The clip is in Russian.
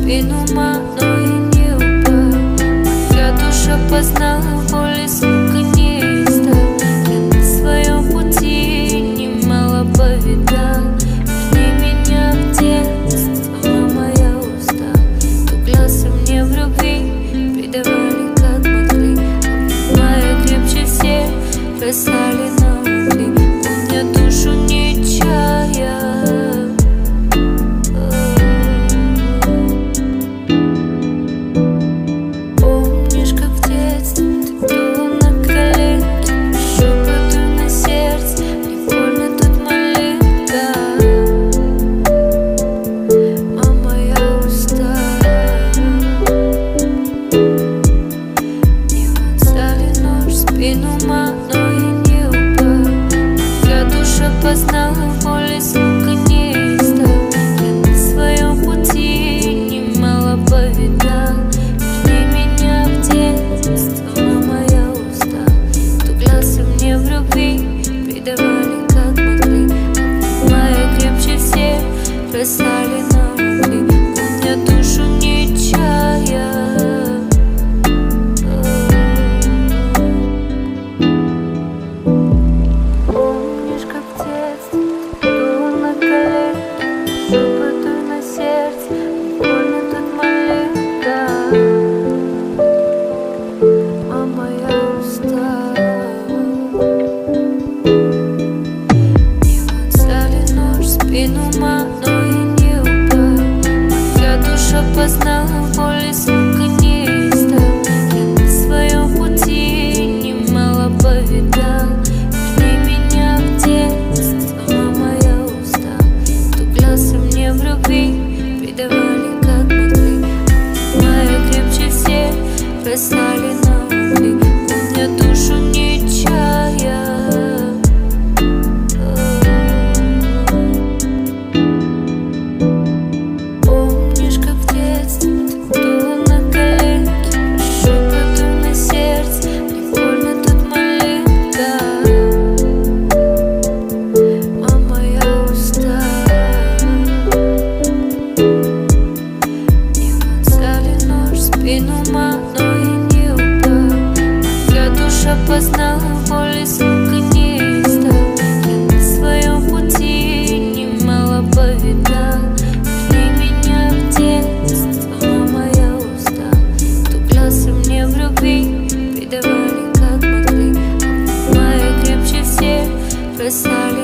спину мою не упал. Моя душа познала боль и скука неиста. Я на своем пути немало повидал. Верни меня в детство, мама, я устал. Кто клялся мне в любви, предавали как могли. Обнимая крепче всех, бросали на угли. Помня душу не чая. Спину мою не упал. Моя душа познала боль и скука неиста. Я на своем пути немало повидал. Верни меня в детство, мама, я устал. Кто клялся мне в любви, предавали как могли. Обнимая крепче всех, бросали на угли. Помня душу не чая. Шепоту на сердце, больно тут молитва. Мама, я устала. Мне вонзали нож в спину мою не упал. Моя душа познала боль и скука неиста. Я на своем пути немало повидал. Верни меня в детство, мама, я устал. Кто клялся мне в любви, предавали как могли. Обнимая крепче всех, бросали на угли. Помня душу не чая. Помнишь, как в детстве ты дула на коленки, шепоту на сердце, мне больно тут молитва. Мама, я устала. Мне вонзали нож в спину мою не упал. Моя душа познала боль и скука неиста. Я на своем пути немало повидал. Верни меня в детство, мама, я устал. Кто клялся мне в любви, предавали как могли. Обнимая крепче всех, бросали